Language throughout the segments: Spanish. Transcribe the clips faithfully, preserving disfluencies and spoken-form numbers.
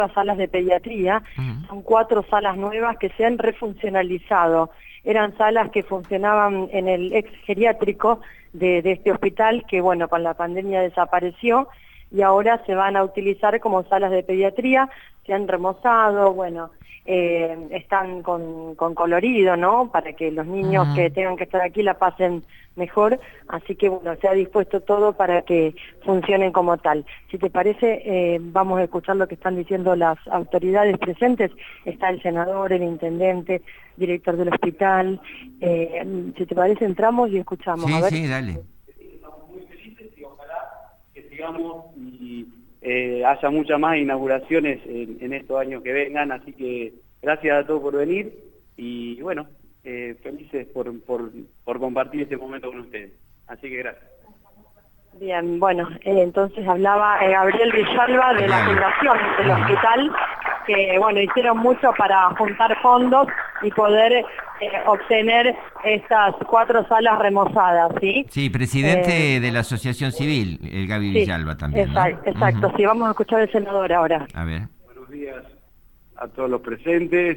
las salas de pediatría. Uh-huh. Son cuatro salas nuevas que se han refuncionalizado. Eran salas que funcionaban en el ex geriátrico de, de este hospital, que bueno, con la pandemia desapareció, y ahora se van a utilizar como salas de pediatría. Se han remozado, bueno, eh, están con, con colorido, ¿no? Para que los niños uh-huh. que tengan que estar aquí la pasen mejor, así que bueno, se ha dispuesto todo para que funcionen como tal. Si te parece, eh, vamos a escuchar lo que están diciendo las autoridades presentes. Está el senador, el intendente, director del hospital. Eh, si te parece, entramos y escuchamos. Sí, a ver. sí, dale. Estamos muy felices y ojalá que sigamos y eh, haya muchas más inauguraciones en, en estos años que vengan, así que gracias a todos por venir y bueno, Eh, felices por, por, por compartir este momento con ustedes. Así que gracias. Bien, bueno, eh, entonces hablaba eh, Gabriel Villalba de la fundación del hospital, que bueno, hicieron mucho para juntar fondos y poder eh, obtener estas cuatro salas remozadas, ¿sí? Sí, presidente eh, de la Asociación Civil, el Gaby sí, Villalba también, exacto, ¿no? Exacto, uh-huh. Sí, vamos a escuchar al senador ahora. A ver. Buenos días a todos los presentes.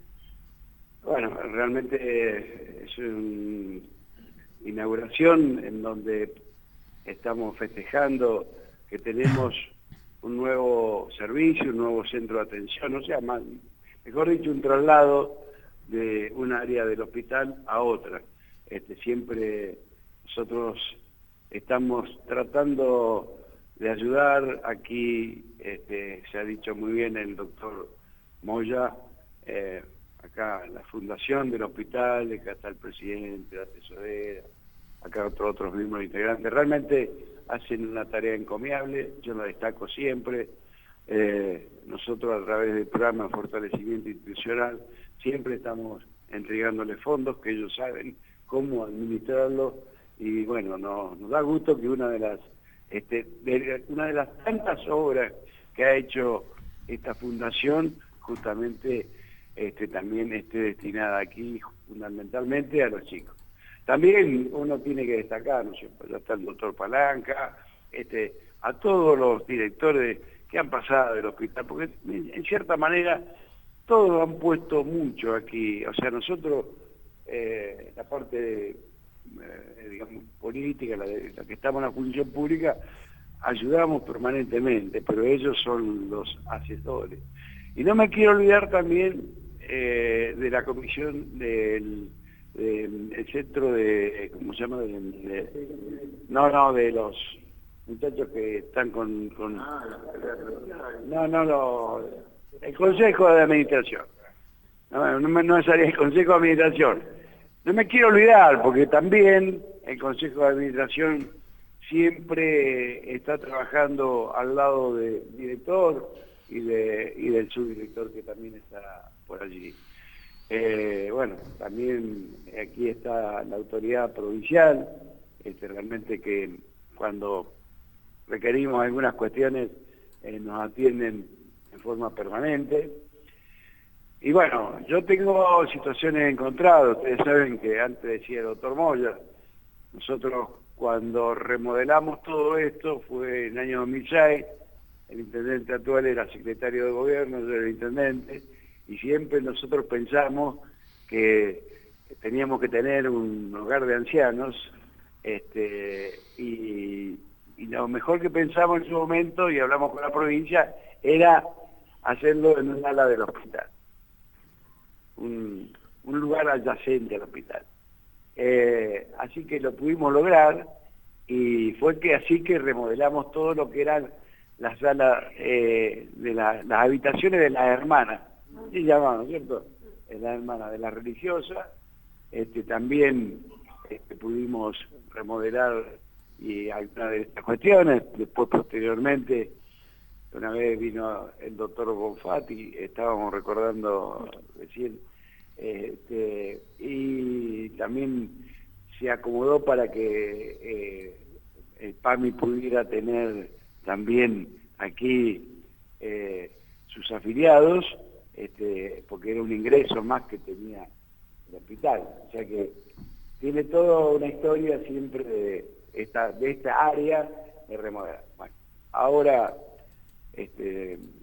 Bueno, realmente es una inauguración en donde estamos festejando que tenemos un nuevo servicio, un nuevo centro de atención, o sea, más, mejor dicho, un traslado de un área del hospital a otra. Este, siempre nosotros estamos tratando de ayudar, aquí este, se ha dicho muy bien el doctor Moya, eh, acá la fundación del hospital, acá está el presidente, la tesorera, acá otros, otros mismos integrantes, realmente hacen una tarea encomiable, yo lo destaco siempre, eh, nosotros a través del programa de fortalecimiento institucional siempre estamos entregándole fondos que ellos saben cómo administrarlos y bueno, nos, nos da gusto que una de las, este, de, una de las tantas obras que ha hecho esta fundación justamente Este, también esté destinada aquí fundamentalmente a los chicos. También uno tiene que destacar, ¿no? Ya está el doctor Palanca, este, a todos los directores que han pasado del hospital, porque en cierta manera todos han puesto mucho aquí, o sea, nosotros, eh, la parte de, eh, digamos, política, la, de, la que estamos en la función pública, ayudamos permanentemente, pero ellos son los asesores. Y no me quiero olvidar también eh, de la comisión del, del el centro de, ¿cómo se llama? De, de, no, no, de los muchachos que están con... con no, no, no, el Consejo de Administración. No, no, no es el Consejo de Administración. No me quiero olvidar, porque también el Consejo de Administración siempre está trabajando al lado del director, y, de, y del subdirector que también está por allí. Eh, bueno, también aquí está la autoridad provincial, este, realmente que cuando requerimos algunas cuestiones eh, nos atienden en forma permanente. Y bueno, yo tengo situaciones encontradas, ustedes saben que antes decía el doctor Moya, nosotros cuando remodelamos todo esto fue en el año dos mil seis, el intendente actual era secretario de gobierno, yo era el intendente, y siempre nosotros pensamos que teníamos que tener un hogar de ancianos, este, y, y lo mejor que pensamos en su momento, y hablamos con la provincia, era hacerlo en un ala del hospital, un, un lugar adyacente al hospital. Eh, así que lo pudimos lograr, y fue que así que remodelamos todo lo que eran las salas eh, de la, las habitaciones de las hermanas, sí llamaban, ¿cierto? De las hermanas, de las religiosas, este, también este, pudimos remodelar y algunas de estas cuestiones, después posteriormente, una vez vino el doctor Bonfatti, estábamos recordando recién, este, y también se acomodó para que eh, el PAMI pudiera tener también aquí eh, sus afiliados, este, porque era un ingreso más que tenía el hospital. O sea que tiene toda una historia siempre de esta, de esta área de remodelar. Bueno, ahora este,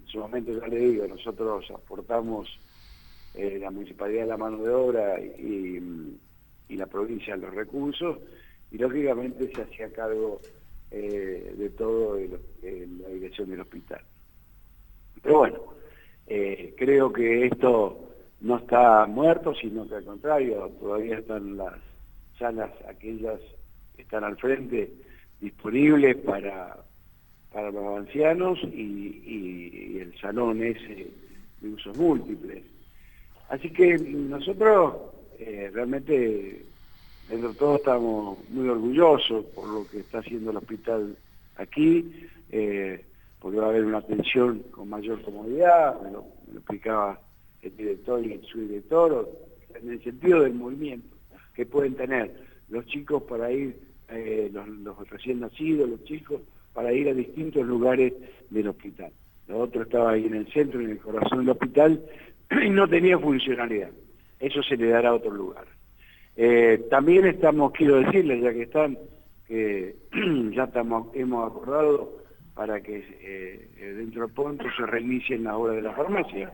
en su momento ya le digo, nosotros aportamos eh, la municipalidad de la mano de obra y, y la provincia los recursos, y lógicamente se hacía cargo eh, de todo el, el, la dirección del hospital. Pero bueno, eh, creo que esto no está muerto, sino que al contrario, todavía están las salas, aquellas que están al frente, disponibles para, para los ancianos, y, y, y el salón ese de usos múltiples. Así que nosotros eh, realmente, dentro de todo, estamos muy orgullosos por lo que está haciendo el hospital aquí, eh, porque va a haber una atención con mayor comodidad, me lo, me lo explicaba el director y el subdirector, en el sentido del movimiento que pueden tener los chicos para ir, eh, los, los recién nacidos, los chicos, para ir a distintos lugares del hospital. Lo otro estaba ahí en el centro, en el corazón del hospital, y no tenía funcionalidad. Eso se le dará a otro lugar. Eh, también estamos, quiero decirles, ya que están, que ya estamos, hemos acordado para que eh, dentro de pronto se reinicien las obras de la farmacia.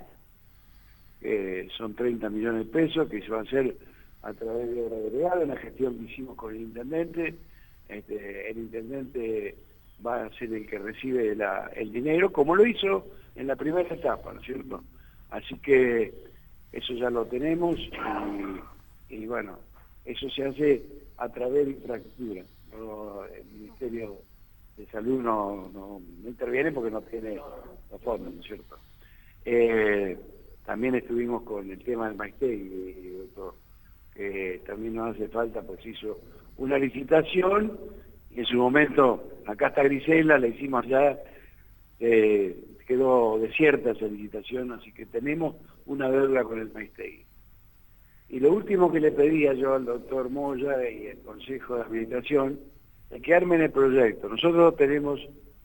Eh, son treinta millones de pesos que se va a hacer a través de obra delegada, una gestión que hicimos con el intendente. Este, el intendente va a ser el que recibe la, el dinero, como lo hizo en la primera etapa, ¿no es cierto? Así que eso ya lo tenemos, y, y bueno, eso se hace a través de infraestructura. No, el Ministerio de Salud no, no, no interviene porque no tiene los fondos, ¿no es cierto? Eh, también estuvimos con el tema del Maistegui, doctor, que también nos hace falta, pues hizo una licitación, y en su momento, acá está Grisela, la hicimos ya, eh, quedó desierta esa licitación, así que tenemos una deuda con el Maistegui. Y lo último que le pedía yo al doctor Moya y al Consejo de Administración es que armen el proyecto. Nosotros tenemos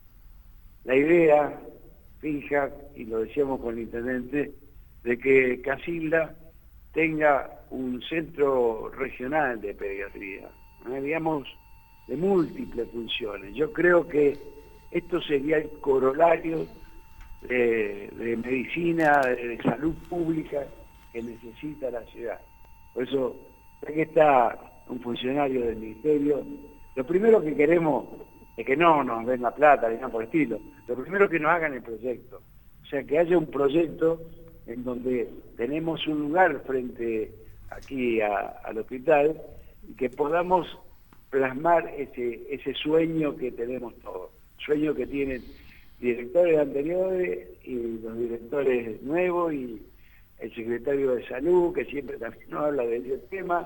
la idea fija, y lo decíamos con el intendente, de que Casilda tenga un centro regional de pediatría, ¿eh? digamos, de múltiples funciones. Yo creo que esto sería el corolario de, de medicina, de, de salud pública que necesita la ciudad. Por eso, ya que está un funcionario del ministerio, lo primero que queremos es que no nos den la plata, ni nada por el estilo. Lo primero que nos hagan el proyecto. O sea, que haya un proyecto en donde tenemos un lugar frente aquí a, al hospital, y que podamos plasmar ese, ese sueño que tenemos todos. Sueño que tienen directores anteriores y los directores nuevos y el secretario de Salud, que siempre también nos habla de ese tema.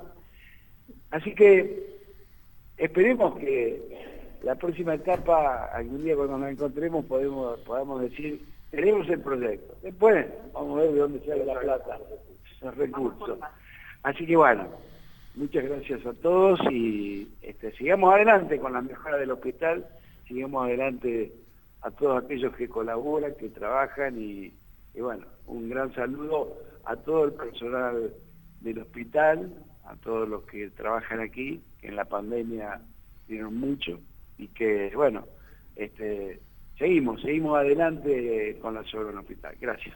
Así que esperemos que la próxima etapa, algún día cuando nos encontremos, podemos, podamos decir, tenemos el proyecto. Después vamos a ver de dónde sale la plata, los recursos. Así que bueno, muchas gracias a todos, y este, sigamos adelante con la mejora del hospital, sigamos adelante a todos aquellos que colaboran, que trabajan, y, y bueno, un gran saludo a todo el personal del hospital, a todos los que trabajan aquí, que en la pandemia dieron mucho, y que bueno, este, seguimos, seguimos adelante con la obra del hospital. Gracias.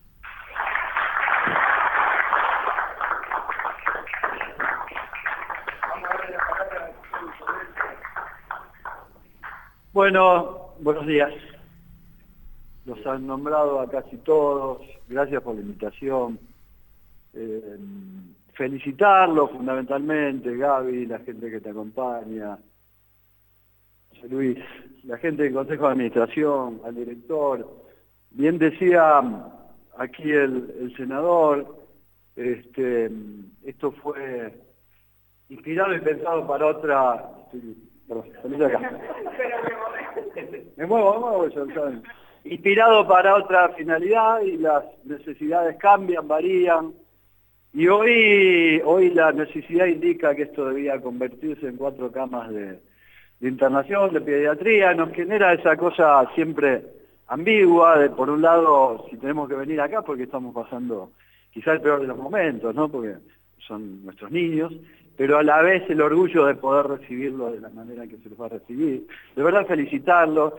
Bueno, buenos días. Los han nombrado a casi todos. Gracias por la invitación. Eh, felicitarlos fundamentalmente, Gaby, la gente que te acompaña, José Luis, la gente del Consejo de Administración, al director. Bien decía aquí el, el senador, este, esto fue inspirado y pensado para otra... Perdón, salí de acá. Me muevo, me muevo, ya saben. Inspirado para otra finalidad, y las necesidades cambian, varían, y hoy, hoy la necesidad indica que esto debía convertirse en cuatro camas de, de internación, de pediatría. Nos genera esa cosa siempre ambigua, de por un lado, si tenemos que venir acá porque estamos pasando quizá el peor de los momentos, ¿no? Porque son nuestros niños, pero a la vez el orgullo de poder recibirlo de la manera que se los va a recibir. De verdad felicitarlos.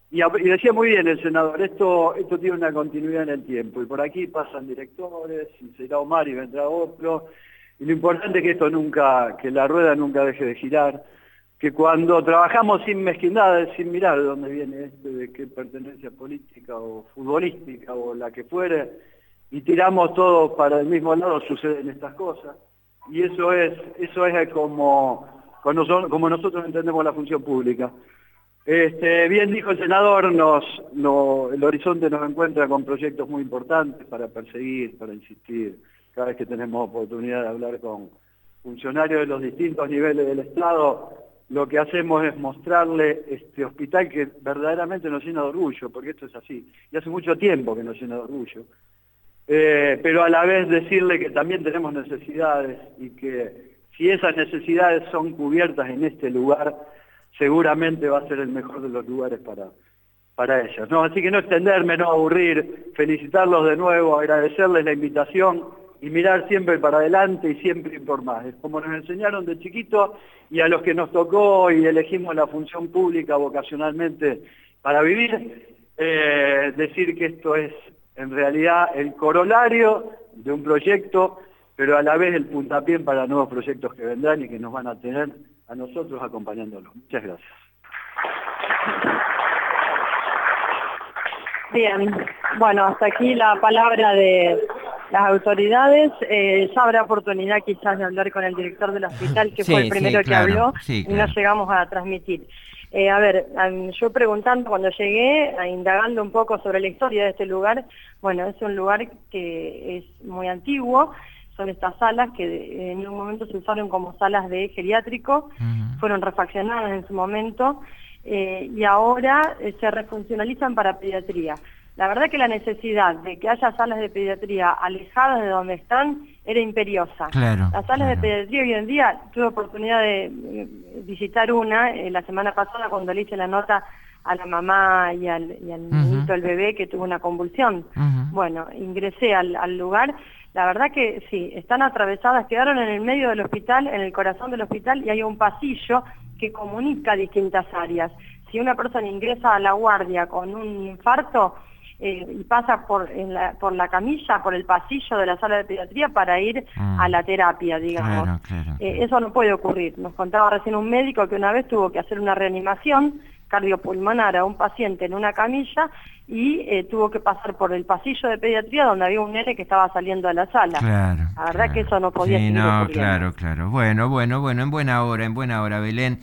Y, y decía muy bien el senador, esto, esto tiene una continuidad en el tiempo, y por aquí pasan directores, y será Omar y vendrá otro, y lo importante es que esto nunca, que la rueda nunca deje de girar, que cuando trabajamos sin mezquindades, sin mirar de dónde viene este, de qué pertenencia política o futbolística o la que fuere, y tiramos todo para el mismo lado, suceden estas cosas, y eso es, eso es como, como nosotros entendemos la función pública. Este, bien dijo el senador, nos, no, el horizonte nos encuentra con proyectos muy importantes para perseguir, para insistir. Cada vez que tenemos oportunidad de hablar con funcionarios de los distintos niveles del Estado, lo que hacemos es mostrarle este hospital que verdaderamente nos llena de orgullo, porque esto es así, y hace mucho tiempo que nos llena de orgullo. Eh, pero a la vez decirle que también tenemos necesidades y que si esas necesidades son cubiertas en este lugar, seguramente va a ser el mejor de los lugares para, para ellas, ¿no? Así que no extenderme, no aburrir, felicitarlos de nuevo, agradecerles la invitación y mirar siempre para adelante y siempre ir por más. Es como nos enseñaron de chiquitos y a los que nos tocó y elegimos la función pública vocacionalmente para vivir, eh, decir que esto es en realidad el corolario de un proyecto, pero a la vez el puntapié para nuevos proyectos que vendrán y que nos van a tener a nosotros acompañándolos. Muchas gracias. Bien, bueno, hasta aquí la palabra de las autoridades. Eh, ya habrá oportunidad quizás de hablar con el director del hospital, que sí, fue el primero sí, claro, que habló, sí, claro. Y no llegamos a transmitir. Eh, a ver, yo preguntando cuando llegué, indagando un poco sobre la historia de este lugar, bueno, es un lugar que es muy antiguo. Son estas salas que en un momento se usaron como salas de geriátrico, uh-huh. Fueron refaccionadas en su momento eh, y ahora eh, se refuncionalizan para pediatría. La verdad que la necesidad de que haya salas de pediatría alejadas de donde están era imperiosa. Claro, Las salas claro. de pediatría hoy en día, tuve oportunidad de eh, visitar una eh, la semana pasada cuando le hice la nota a la mamá y al, y al uh-huh. niñito, el bebé, que tuvo una convulsión. Uh-huh. Bueno, ingresé al, al lugar. La verdad que sí, están atravesadas, quedaron en el medio del hospital, en el corazón del hospital, y hay un pasillo que comunica distintas áreas. Si una persona ingresa a la guardia con un infarto eh, y pasa por, en la, por la camilla, por el pasillo de la sala de pediatría para ir mm. a la terapia, digamos. Claro, claro, claro. Eh, eso no puede ocurrir. Nos contaba recién un médico que una vez tuvo que hacer una reanimación cardiopulmonar a un paciente en una camilla y eh, tuvo que pasar por el pasillo de pediatría donde había un nene que estaba saliendo a la sala. Claro, la verdad claro. que eso no podía sí, seguir no, ocurriendo. Claro, claro. Bueno, bueno, bueno, en buena hora, en buena hora, Belén.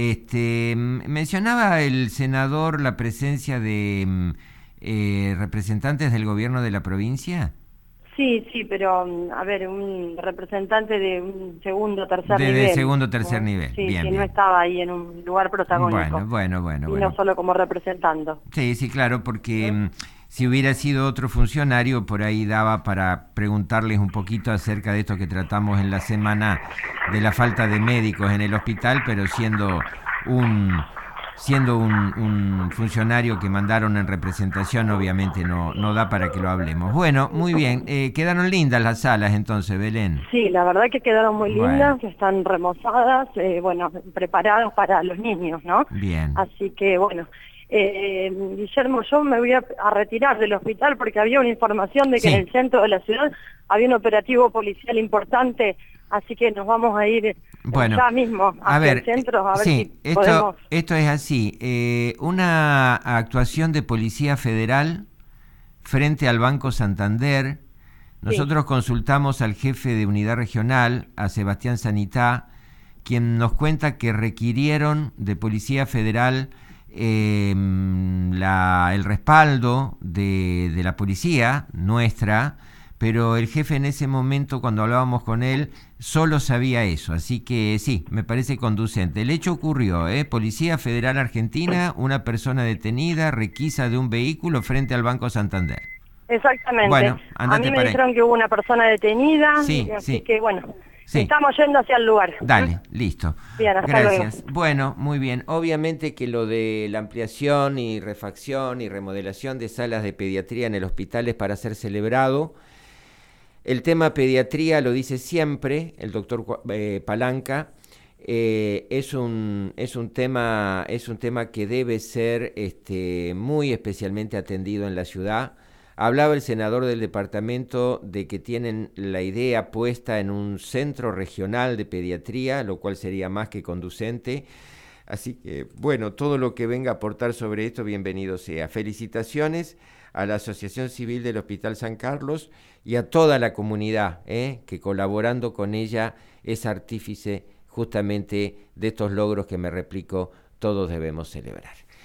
Este, mencionaba el senador la presencia de eh, representantes del gobierno de la provincia. Sí, sí, pero a ver, un representante de un segundo o tercer de, nivel. De segundo o tercer ¿no? nivel, sí, bien, que bien. no estaba ahí en un lugar protagónico. Bueno, bueno, bueno. Y bueno. no solo como representando. Sí, sí, claro, porque ¿Eh? si hubiera sido otro funcionario, por ahí daba para preguntarles un poquito acerca de esto que tratamos en la semana, de la falta de médicos en el hospital, pero siendo un... siendo un, un funcionario que mandaron en representación, obviamente no, no da para que lo hablemos. Bueno, muy bien. Eh, quedaron lindas las salas entonces, Belén. Sí, la verdad que quedaron muy bueno. lindas, están remozadas, eh, bueno, preparadas para los niños, ¿no? Bien. Así que, bueno, eh, Guillermo, yo me voy a, a retirar del hospital porque había una información de que sí. en el centro de la ciudad había un operativo policial importante, así que nos vamos a ir bueno, ya mismo hacia a ver, el centro a ver sí, si esto, podemos... esto es así, eh, una actuación de Policía Federal frente al Banco Santander. Nosotros sí. consultamos al jefe de unidad regional, a Sebastián Sanitá, quien nos cuenta que requirieron de Policía Federal eh, la, el respaldo de, de la policía nuestra, pero el jefe en ese momento, cuando hablábamos con él, solo sabía eso, así que sí, me parece conducente. El hecho ocurrió, ¿eh? Policía Federal Argentina, una persona detenida, requisa de un vehículo frente al Banco Santander. Exactamente. Bueno, a mí me dijeron que hubo una persona detenida, sí, así sí. que bueno, sí. estamos yendo hacia el lugar. Dale, listo. Bien, hasta Gracias. luego. Bueno, muy bien. Obviamente que lo de la ampliación y refacción y remodelación de salas de pediatría en el hospital es para ser celebrado. El tema pediatría lo dice siempre el doctor eh, Palanca, eh, es un es un tema es un tema que debe ser este, muy especialmente atendido en la ciudad. Hablaba el senador del departamento de que tienen la idea puesta en un centro regional de pediatría, lo cual sería más que conducente. Así que, bueno, todo lo que venga a aportar sobre esto, bienvenido sea. Felicitaciones a la Asociación Civil del Hospital San Carlos y a toda la comunidad, ¿eh? que colaborando con ella es artífice justamente de estos logros que, me replico, todos debemos celebrar.